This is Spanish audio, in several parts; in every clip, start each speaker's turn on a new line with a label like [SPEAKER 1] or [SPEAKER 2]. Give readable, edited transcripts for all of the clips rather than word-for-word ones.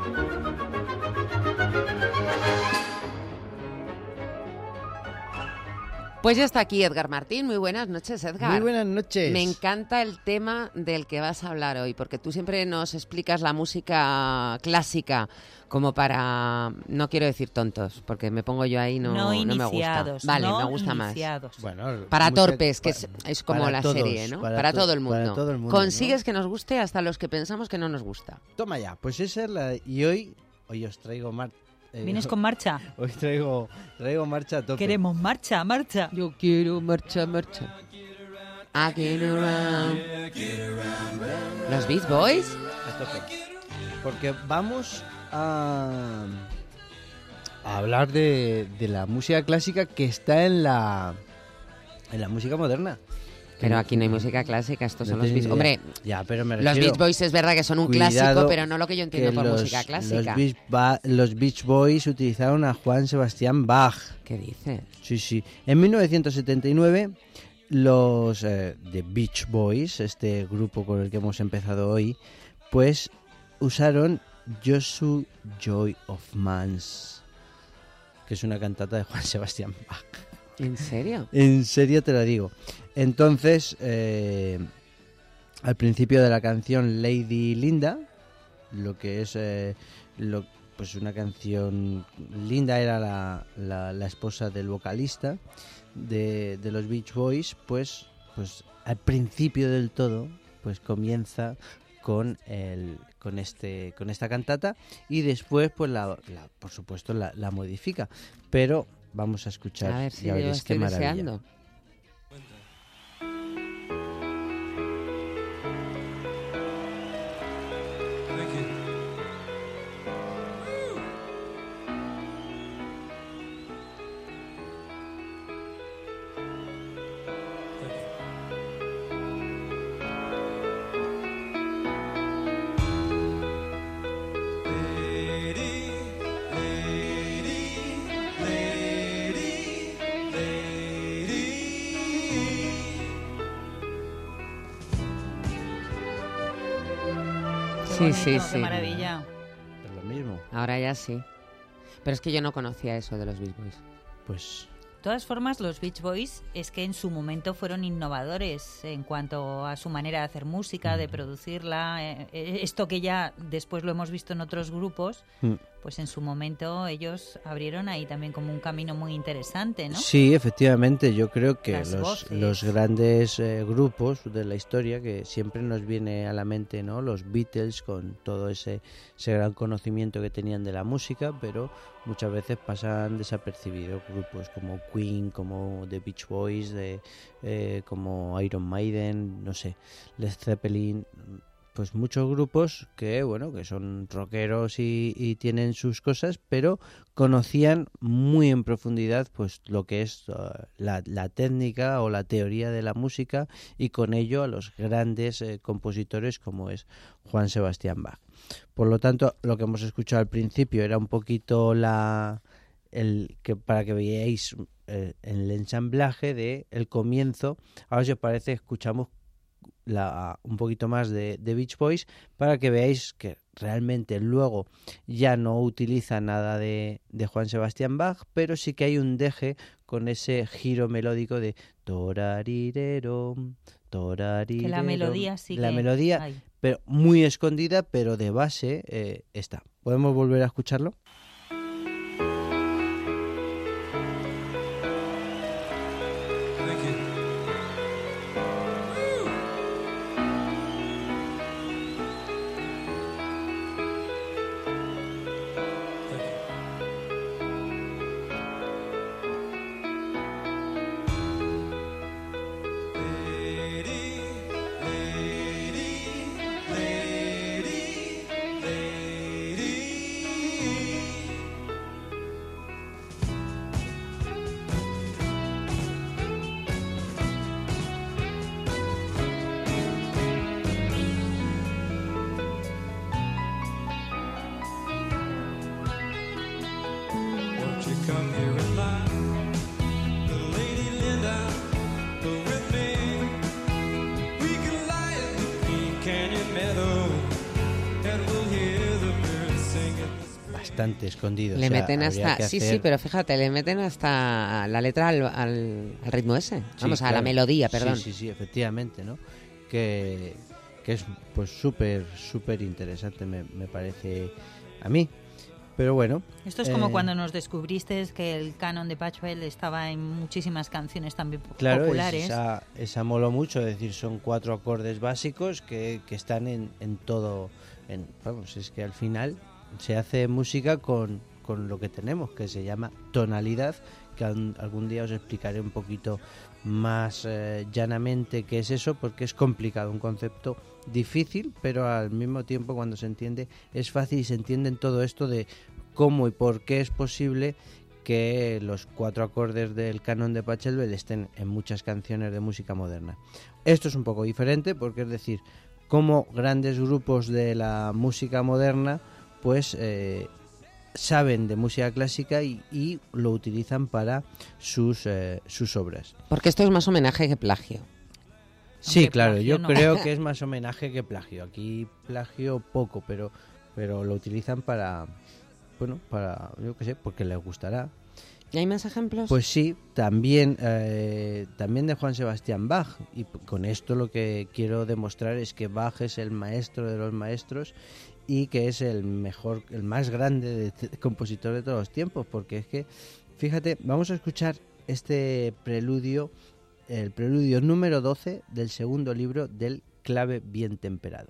[SPEAKER 1] Pues ya está aquí Edgar Martín. Muy buenas noches, Edgar.
[SPEAKER 2] Muy buenas noches.
[SPEAKER 1] Me encanta el tema del que vas a hablar hoy, porque tú siempre nos explicas la música clásica como para, no quiero decir tontos, porque me pongo yo ahí, no me gusta. Vale, me gusta
[SPEAKER 2] iniciados.
[SPEAKER 1] más.
[SPEAKER 2] Bueno,
[SPEAKER 1] para torpes, que es como la
[SPEAKER 2] todos,
[SPEAKER 1] serie, ¿no? Para todo el mundo.
[SPEAKER 2] Para todo el mundo,
[SPEAKER 1] consigues
[SPEAKER 2] ¿no?
[SPEAKER 1] que nos guste hasta los que pensamos que no nos gusta.
[SPEAKER 2] Toma ya, pues esa es la... Y hoy os traigo
[SPEAKER 3] ¿Vienes con marcha?
[SPEAKER 2] Hoy traigo marcha a tope.
[SPEAKER 3] Queremos marcha.
[SPEAKER 1] Yo quiero marcha. I get around. ¿Los Beach Boys?
[SPEAKER 2] A tope. Porque vamos a hablar de la música clásica que está en la música moderna.
[SPEAKER 1] Pero aquí no hay música clásica, estos son los Beach Boys. Hombre,
[SPEAKER 2] ya, pero me
[SPEAKER 1] los Beach Boys es verdad que son un clásico, pero no lo que yo entiendo por música clásica.
[SPEAKER 2] Los Beach Boys utilizaron a Juan Sebastián Bach.
[SPEAKER 1] ¿Qué dices?
[SPEAKER 2] Sí. En 1979, los The Beach Boys, este grupo con el que hemos empezado hoy, pues usaron Joshua Joy of Mans, que es una cantata de Juan Sebastián Bach.
[SPEAKER 1] ¿En serio?
[SPEAKER 2] En serio te lo digo. Entonces, al principio de la canción Lady Linda, lo que es pues una canción linda, era la esposa del vocalista de los Beach Boys, pues al principio del todo, pues comienza con esta cantata y después pues por supuesto la modifica, pero vamos a escuchar,
[SPEAKER 1] a ver si
[SPEAKER 2] ya veréis qué maravilla.
[SPEAKER 1] Deseando. Sí.
[SPEAKER 3] Qué maravilla.
[SPEAKER 2] Es lo mismo.
[SPEAKER 1] Ahora ya sí. Pero es que yo no conocía eso de los Beach Boys.
[SPEAKER 2] Pues...
[SPEAKER 3] De todas formas, los Beach Boys es que en su momento fueron innovadores en cuanto a su manera de hacer música, de producirla. Esto que ya después lo hemos visto en otros grupos, pues en su momento ellos abrieron ahí también como un camino muy interesante, ¿no?
[SPEAKER 2] Sí, efectivamente. Yo creo que
[SPEAKER 3] los
[SPEAKER 2] grandes grupos de la historia, que siempre nos viene a la mente, ¿no? Los Beatles, con todo ese gran conocimiento que tenían de la música, pero muchas veces pasan desapercibidos grupos como Queen, como The Beach Boys, como Iron Maiden, no sé, Led Zeppelin, pues muchos grupos que son rockeros y tienen sus cosas, pero conocían muy en profundidad pues lo que es la técnica o la teoría de la música, y con ello a los grandes compositores como es Juan Sebastián Bach. Por lo tanto, lo que hemos escuchado al principio era un poquito para que veáis el ensamblaje de el comienzo. Ahora, si os parece, escuchamos un poquito más de Beach Boys para que veáis que realmente luego ya no utiliza nada de Juan Sebastián Bach, pero sí que hay un deje con ese giro melódico de torarirero,
[SPEAKER 3] que la melodía sí
[SPEAKER 2] la melodía, pero muy escondida, pero de base está. ¿Podemos volver a escucharlo?
[SPEAKER 4] Canyon Meadow, and we'll hear the birds singing.
[SPEAKER 2] bastante escondido.
[SPEAKER 1] Le meten hasta...
[SPEAKER 2] Sí,
[SPEAKER 1] pero fíjate, le meten hasta la letra al ritmo ese. Vamos,
[SPEAKER 2] sí,
[SPEAKER 1] a la melodía, perdón.
[SPEAKER 2] Sí, efectivamente, ¿no? Que es pues súper interesante, me parece a mí. Pero bueno.
[SPEAKER 3] Esto es como cuando nos descubriste que el canon de Patchwell estaba en muchísimas canciones también populares.
[SPEAKER 2] Claro, esa moló mucho, es decir, son 4 acordes básicos que están en todo. Vamos, es que al final se hace música con lo que tenemos, que se llama tonalidad, que algún día os explicaré un poquito más llanamente qué es eso, porque es complicado, un concepto difícil, pero al mismo tiempo cuando se entiende es fácil y se entiende en todo esto de cómo y por qué es posible que los 4 acordes del canon de Pachelbel estén en muchas canciones de música moderna. Esto es un poco diferente porque es decir, cómo grandes grupos de la música moderna pues saben de música clásica y lo utilizan para sus obras.
[SPEAKER 1] Porque esto es más homenaje que plagio.
[SPEAKER 2] Sí, hombre, claro, yo creo que es más homenaje que plagio. Aquí plagio poco, pero lo utilizan para, yo qué sé, porque les gustará.
[SPEAKER 1] ¿Y hay más ejemplos?
[SPEAKER 2] Pues sí, también de Johann Sebastian Bach. Y con esto lo que quiero demostrar es que Bach es el maestro de los maestros y que es el más grande compositor de todos los tiempos. Porque es que, fíjate, vamos a escuchar este preludio, el preludio número 12 del segundo libro del Clave bien temperado.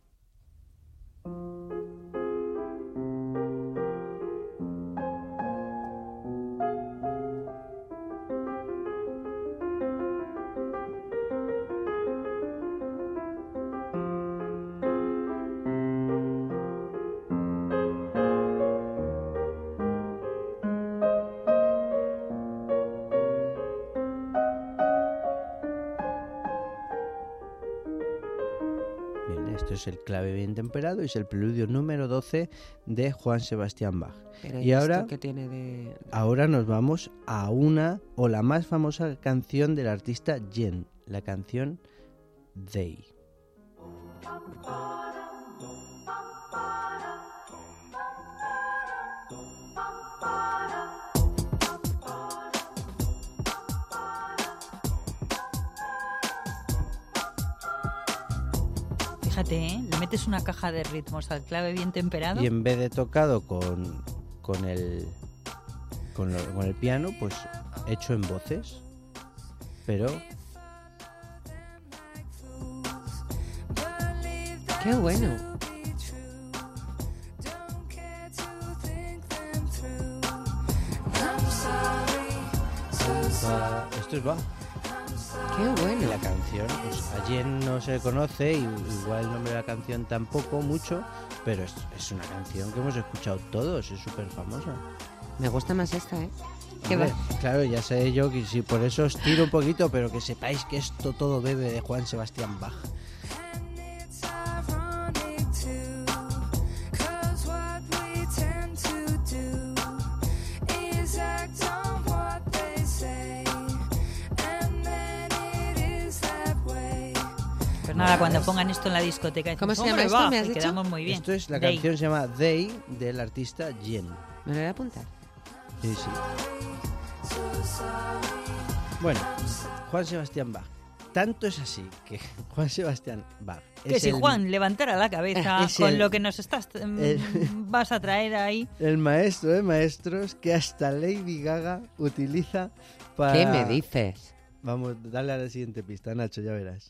[SPEAKER 2] Esto es el Clave bien temperado y es el preludio número 12 de Johann Sebastian Bach.
[SPEAKER 1] Pero
[SPEAKER 2] y ahora,
[SPEAKER 1] ¿qué tiene de...?
[SPEAKER 2] Ahora nos vamos a la más famosa canción del artista Jen, la canción They.
[SPEAKER 3] Fíjate, le metes una caja de ritmos al clave bien temperado.
[SPEAKER 2] Y en vez de tocado con el piano, pues hecho en voces. Pero...
[SPEAKER 1] ¡Qué bueno!
[SPEAKER 2] Esto es Bach.
[SPEAKER 1] ¡Qué bueno!
[SPEAKER 2] La canción, pues ayer no se conoce, y igual el nombre de la canción tampoco mucho, pero es una canción que hemos escuchado todos, es súper famosa.
[SPEAKER 1] Me gusta más esta, ¿eh?
[SPEAKER 2] Hombre, claro, ya sé yo que si por eso os tiro un poquito, pero que sepáis que esto todo bebe de Johann Sebastian Bach.
[SPEAKER 3] Nada, cuando pongan esto en la discoteca,
[SPEAKER 1] ¿cómo se llama esto? ¿Me has dicho?
[SPEAKER 3] Quedamos muy bien.
[SPEAKER 2] Esto es la canción, se llama They, del artista Jen.
[SPEAKER 1] ¿Me lo voy a apuntar?
[SPEAKER 2] Sí. Bueno, Johann Sebastian Bach. Tanto es así que Johann Sebastian Bach...
[SPEAKER 3] Que si Juan levantara la cabeza con lo que nos vas a traer ahí...
[SPEAKER 2] El maestro de maestros que hasta Lady Gaga utiliza para...
[SPEAKER 1] ¿Qué me dices?
[SPEAKER 2] Vamos, dale a la siguiente pista, Nacho, ya verás.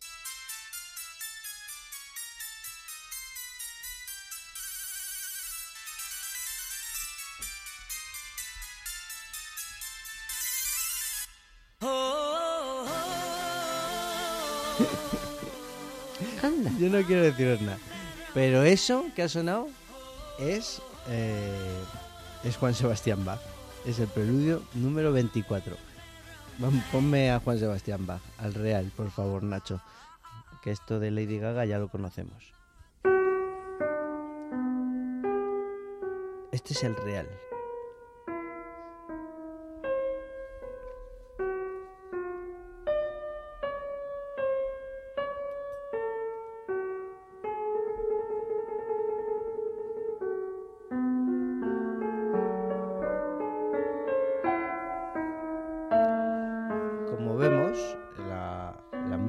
[SPEAKER 1] Anda.
[SPEAKER 2] Yo no quiero deciros nada, pero eso que ha sonado es Juan Sebastian Bach. Es el preludio número 24. Ponme a Juan Sebastian Bach, al real, por favor, Nacho, que esto de Lady Gaga ya lo conocemos. Este es el real.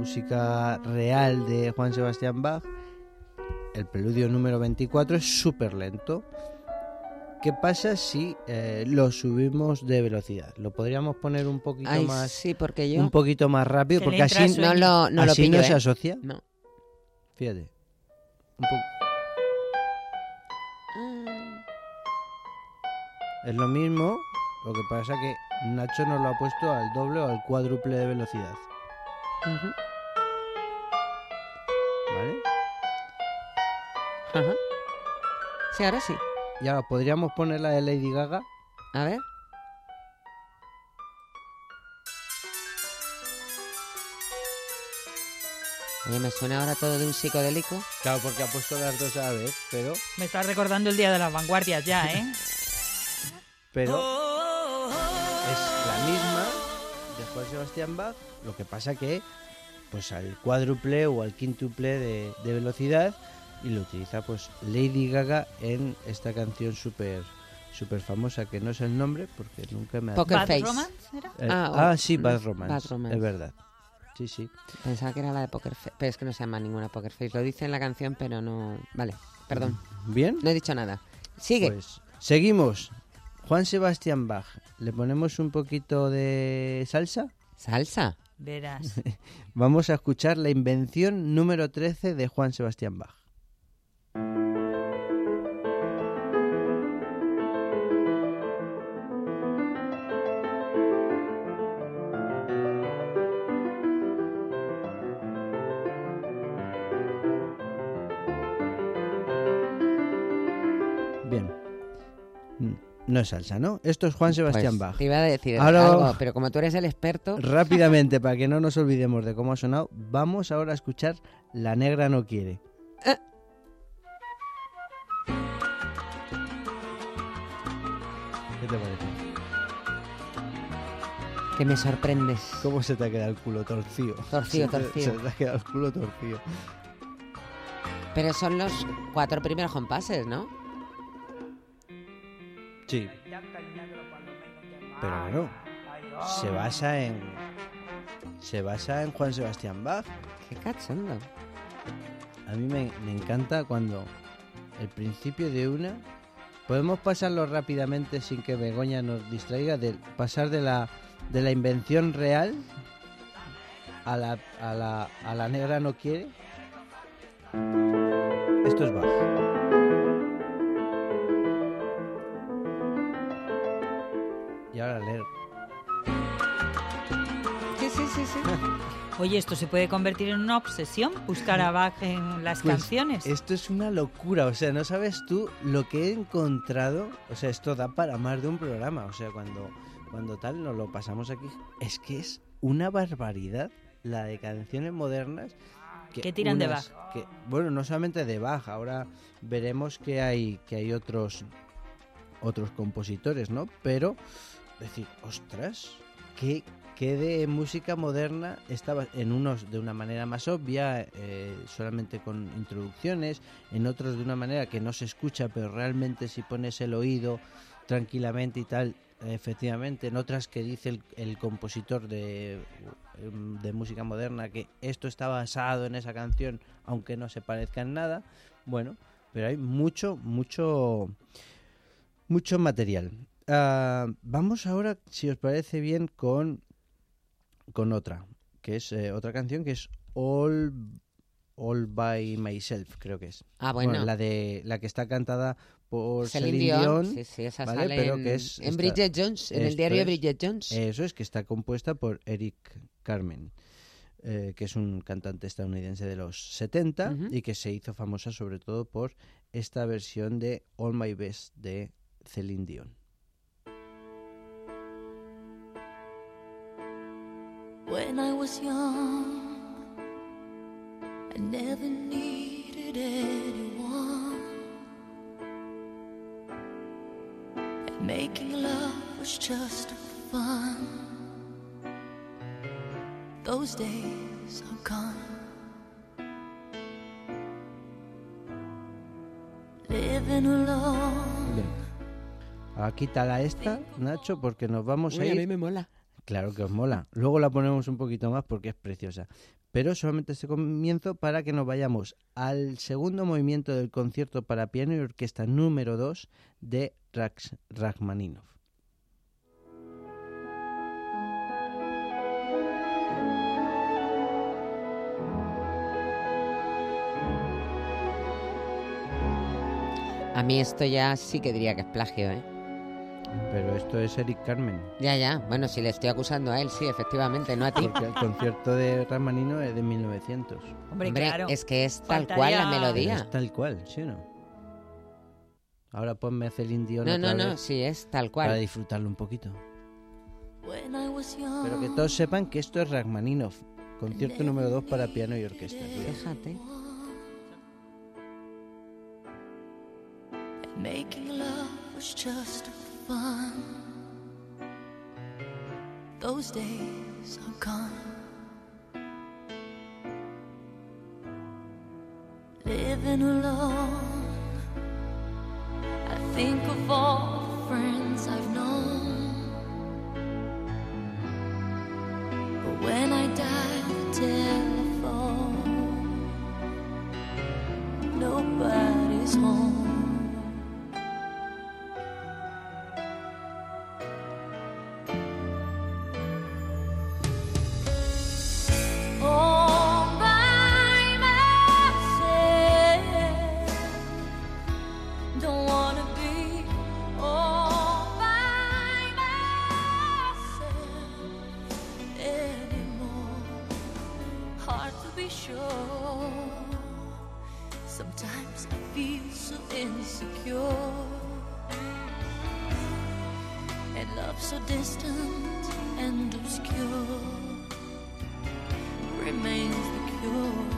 [SPEAKER 2] música real de Juan Sebastián Bach, el preludio número 24 es súper lento. ¿Qué pasa si lo subimos de velocidad? ¿Lo podríamos poner un poquito más?
[SPEAKER 1] Sí, porque yo...
[SPEAKER 2] Un poquito más rápido, porque así
[SPEAKER 1] no lo pillo,
[SPEAKER 2] no se asocia.
[SPEAKER 1] No.
[SPEAKER 2] Fíjate. Un poco. Es lo mismo, lo que pasa que Nacho nos lo ha puesto al doble o al cuádruple de velocidad.
[SPEAKER 1] Uh-huh.
[SPEAKER 2] ¿Vale?
[SPEAKER 1] Ajá. Sí, ahora sí.
[SPEAKER 2] Y ahora, ¿podríamos poner la de Lady Gaga?
[SPEAKER 1] A ver. Oye, me suena ahora todo de un psicodélico.
[SPEAKER 2] Claro, porque ha puesto las dos a la vez, pero...
[SPEAKER 3] Me está recordando el Día de las Vanguardias ya, ¿eh?
[SPEAKER 2] Pero es la misma de Juan Sebastián Bach, lo que pasa que pues al cuádruple o al quíntuple de velocidad, y lo utiliza pues Lady Gaga en esta canción súper famosa, que no es el nombre porque nunca me ha...
[SPEAKER 1] Poker
[SPEAKER 3] Bad
[SPEAKER 1] Face.
[SPEAKER 3] Romance, ¿era?
[SPEAKER 2] Sí, Bad Romance,
[SPEAKER 1] Bad Romance,
[SPEAKER 2] es verdad. Sí.
[SPEAKER 1] Pensaba que era la de Poker Face, pero es que no se llama ninguna Poker Face. Lo dice en la canción, pero no... Vale, perdón.
[SPEAKER 2] ¿Bien?
[SPEAKER 1] No he dicho nada. Sigue.
[SPEAKER 2] Pues seguimos. Juan Sebastián Bach. ¿Le ponemos un poquito de salsa?
[SPEAKER 1] ¿Salsa?
[SPEAKER 3] Verás.
[SPEAKER 2] Vamos a escuchar la invención número 13 de Juan Sebastián Bach. Bien. No es salsa, ¿no? Esto es Juan Sebastián Bach.
[SPEAKER 1] Te iba a decir
[SPEAKER 2] ahora,
[SPEAKER 1] algo, pero como tú eres el experto...
[SPEAKER 2] Rápidamente, para que no nos olvidemos de cómo ha sonado, vamos ahora a escuchar La negra no quiere. ¿Qué te parece?
[SPEAKER 1] Que me sorprendes.
[SPEAKER 2] ¿Cómo se te ha quedado el culo torcido?
[SPEAKER 1] Torcido.
[SPEAKER 2] Se te ha quedado el culo torcido.
[SPEAKER 1] Pero son los 4 primeros compases, ¿no?
[SPEAKER 2] Sí. Pero bueno, se basa en Juan Sebastián Bach.
[SPEAKER 1] Qué cachondo.
[SPEAKER 2] A mí me encanta cuando el principio de una... Podemos pasarlo rápidamente sin que Begoña nos distraiga, de pasar de la invención real a la negra no quiere. Esto es Bach. Y ahora leer.
[SPEAKER 1] Sí.
[SPEAKER 3] Oye, ¿esto se puede convertir en una obsesión? ¿Buscar a Bach en las canciones?
[SPEAKER 2] Esto es una locura, o sea, no sabes tú lo que he encontrado. O sea, esto da para más de un programa. O sea, cuando tal nos lo pasamos aquí, es que es una barbaridad la de canciones modernas.
[SPEAKER 3] ¿Qué tiran de Bach?
[SPEAKER 2] Bueno, no solamente de Bach, ahora veremos que hay otros compositores, ¿no? Pero decir, ostras, ¿qué de música moderna estaba? En unos de una manera más obvia, solamente con introducciones, en otros de una manera que no se escucha, pero realmente si pones el oído tranquilamente y tal, efectivamente, en otras que dice el compositor de música moderna que esto está basado en esa canción, aunque no se parezca en nada. Bueno, pero hay mucho material. Vamos ahora, si os parece bien, con otra, que es otra canción que es All by Myself, creo que es.
[SPEAKER 1] Ah, bueno.
[SPEAKER 2] La que está cantada por Celine
[SPEAKER 1] Dion.
[SPEAKER 2] Dion.
[SPEAKER 1] Sí, esa
[SPEAKER 2] ¿vale?
[SPEAKER 1] sale
[SPEAKER 2] Pero que es
[SPEAKER 1] en Bridget Jones, en el diario de Bridget Jones.
[SPEAKER 2] Eso es, que está compuesta por Eric Carmen, que es un cantante estadounidense de los 70 y que se hizo famosa sobre todo por esta versión de All My Best de Celine Dion.
[SPEAKER 4] When I was young, I never needed anyone, and making love was just fun. Those days are gone. Living alone.
[SPEAKER 2] Bien. Ahora quítala esta, Nacho, porque nos vamos a ir.
[SPEAKER 1] A mí me mola.
[SPEAKER 2] Claro que os mola. Luego la ponemos un poquito más porque es preciosa. pero solamente este comienzo para que nos vayamos al segundo movimiento del concierto para piano y orquesta número 2 de Rachmaninoff.
[SPEAKER 1] A mí esto ya sí que diría que es plagio, ¿eh?
[SPEAKER 2] Pero esto es Eric Carmen.
[SPEAKER 1] Ya. Bueno, si le estoy acusando a él, sí, efectivamente, no a ti.
[SPEAKER 2] Porque el concierto de Rachmaninoff es de 1900.
[SPEAKER 3] Hombre, claro.
[SPEAKER 1] Es que es tal cual la melodía.
[SPEAKER 2] Pero es tal cual, ¿sí o no? Ahora ponme Celine Dion
[SPEAKER 1] No, sí, es tal cual.
[SPEAKER 2] Para disfrutarlo un poquito. Pero que todos sepan que esto es Rachmaninoff, concierto número 2 para piano y orquesta.
[SPEAKER 1] Fíjate.
[SPEAKER 4] Making love was just fun. Those days are gone. Living alone, I think of all the friends I've known. But when I dial the telephone, nobody's home. Sometimes I feel so insecure, and love so distant and obscure remains the cure.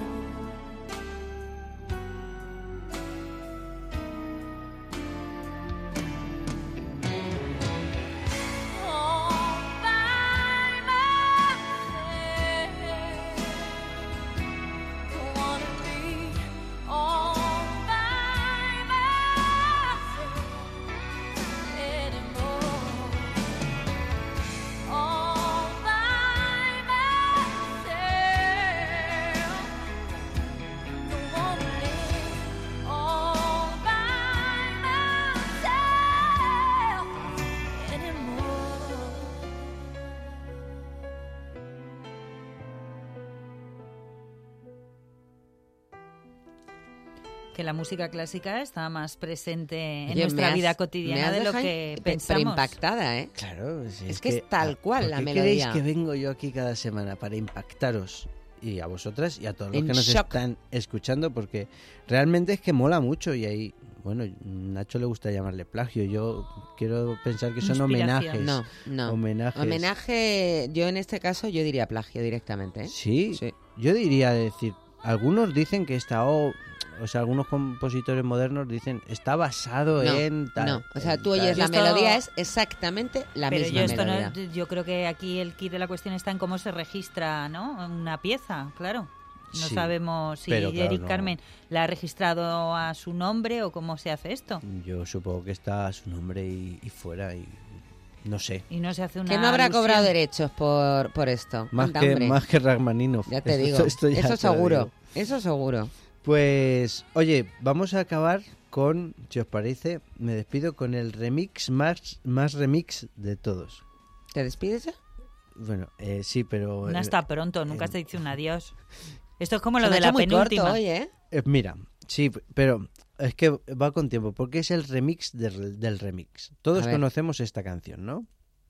[SPEAKER 3] Que la música clásica está más presente en nuestra vida cotidiana de lo que pensamos.
[SPEAKER 1] Pero impactada, ¿eh?
[SPEAKER 2] Claro, sí,
[SPEAKER 1] es que es tal cual la melodía.
[SPEAKER 2] ¿Queréis que vengo yo aquí cada semana para impactaros? Y a vosotras y a todos los que nos están escuchando, porque realmente es que mola mucho y ahí, bueno, Nacho le gusta llamarle plagio, yo quiero pensar que son homenajes.
[SPEAKER 1] No.
[SPEAKER 2] Homenajes.
[SPEAKER 1] Homenaje, yo en este caso yo diría plagio directamente, ¿eh?
[SPEAKER 2] Sí, yo diría decir, algunos dicen que está... O sea, algunos compositores modernos dicen está basado en tal.
[SPEAKER 1] No, o sea, tú oyes la melodía, es exactamente la misma melodía.
[SPEAKER 3] Yo creo que aquí el kit de la cuestión está en cómo se registra, ¿no? Una pieza, claro. No sabemos si Eric Carmen la ha registrado a su nombre o cómo se hace esto.
[SPEAKER 2] Yo supongo que está a su nombre y fuera y... No sé.
[SPEAKER 3] Y no se hace una
[SPEAKER 1] que no habrá alusión. Cobrado derechos por esto.
[SPEAKER 2] Más que Rachmaninoff.
[SPEAKER 1] Ya te digo. Eso seguro. Eso seguro.
[SPEAKER 2] Pues, oye, vamos a acabar con, si os parece, me despido con el remix más remix de todos.
[SPEAKER 1] ¿Te despides ya?
[SPEAKER 2] Bueno, sí, pero...
[SPEAKER 3] No está pronto, nunca te dice un adiós. Esto es como lo de la penúltima.
[SPEAKER 1] Corto hoy, ¿eh?
[SPEAKER 2] Mira, sí, pero es que va con tiempo, porque es el remix del remix. Todos conocemos esta canción, ¿no?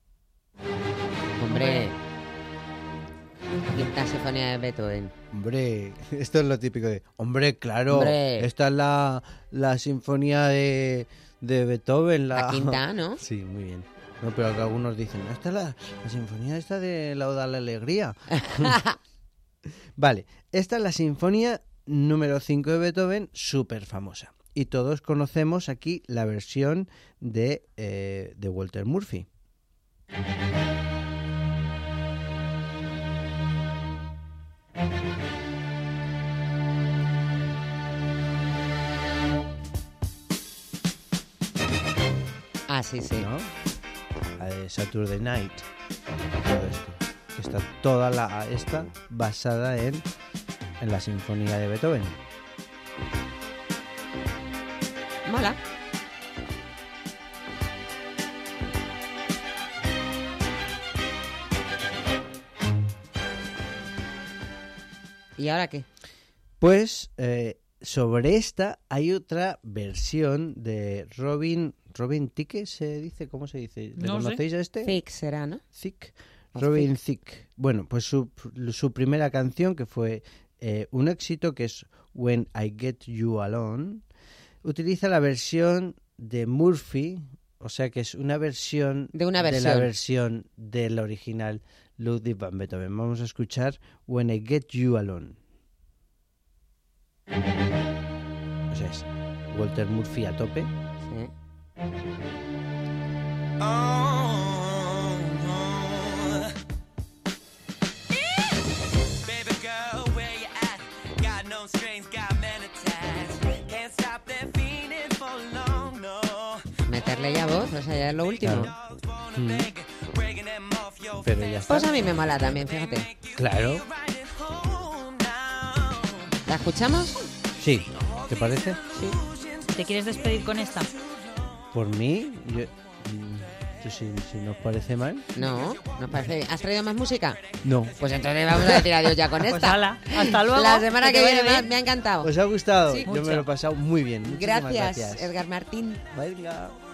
[SPEAKER 1] Hombre... Quinta Sinfonía de Beethoven.
[SPEAKER 2] Hombre, esto es lo típico de... Hombre, claro, esta es la sinfonía de Beethoven. La
[SPEAKER 1] quinta, ¿no?
[SPEAKER 2] Sí, muy bien. No, pero algunos dicen, esta es la sinfonía esta de la Oda a la Alegría. Vale, esta es la sinfonía número 5 de Beethoven, súper famosa. Y todos conocemos aquí la versión de Walter Murphy.
[SPEAKER 1] Sí.
[SPEAKER 2] ¿No? Saturday Night. Todo esto. que está toda esta basada en la sinfonía de Beethoven.
[SPEAKER 1] Mola. ¿Y ahora qué?
[SPEAKER 2] Pues sobre esta hay otra versión de Robin Thicke, ¿se dice? ¿Cómo se dice? ¿Le conocéis a este?
[SPEAKER 1] Thicke será, ¿no?
[SPEAKER 2] Thicke. Robin Thicke. Bueno, pues su primera canción, que fue un éxito, que es When I Get You Alone, utiliza la versión de Murphy, o sea que es una versión de la versión del original Ludwig van Beethoven. Vamos a escuchar When I Get You Alone. O sea, es Walter Murphy a tope.
[SPEAKER 1] Sí. Meterle ya voz, o sea, ya es lo último.
[SPEAKER 2] Claro. Pero ya está.
[SPEAKER 1] Pues a mí me mola también, fíjate.
[SPEAKER 2] Claro.
[SPEAKER 1] ¿La escuchamos?
[SPEAKER 2] Sí. ¿Te parece?
[SPEAKER 1] Sí.
[SPEAKER 3] ¿Te quieres despedir con esta?
[SPEAKER 2] Por mí, si nos parece mal.
[SPEAKER 1] No, nos parece bien. ¿Has traído más música?
[SPEAKER 2] No.
[SPEAKER 1] Pues entonces vamos a decir adiós ya con esta.
[SPEAKER 3] Pues hala, hasta luego.
[SPEAKER 1] La semana que viene
[SPEAKER 3] bien.
[SPEAKER 1] me ha encantado.
[SPEAKER 2] ¿Os ha gustado?
[SPEAKER 1] Sí.
[SPEAKER 2] Yo me lo he pasado muy bien. Muchísimas
[SPEAKER 1] Gracias, Edgar Martín.
[SPEAKER 2] Venga.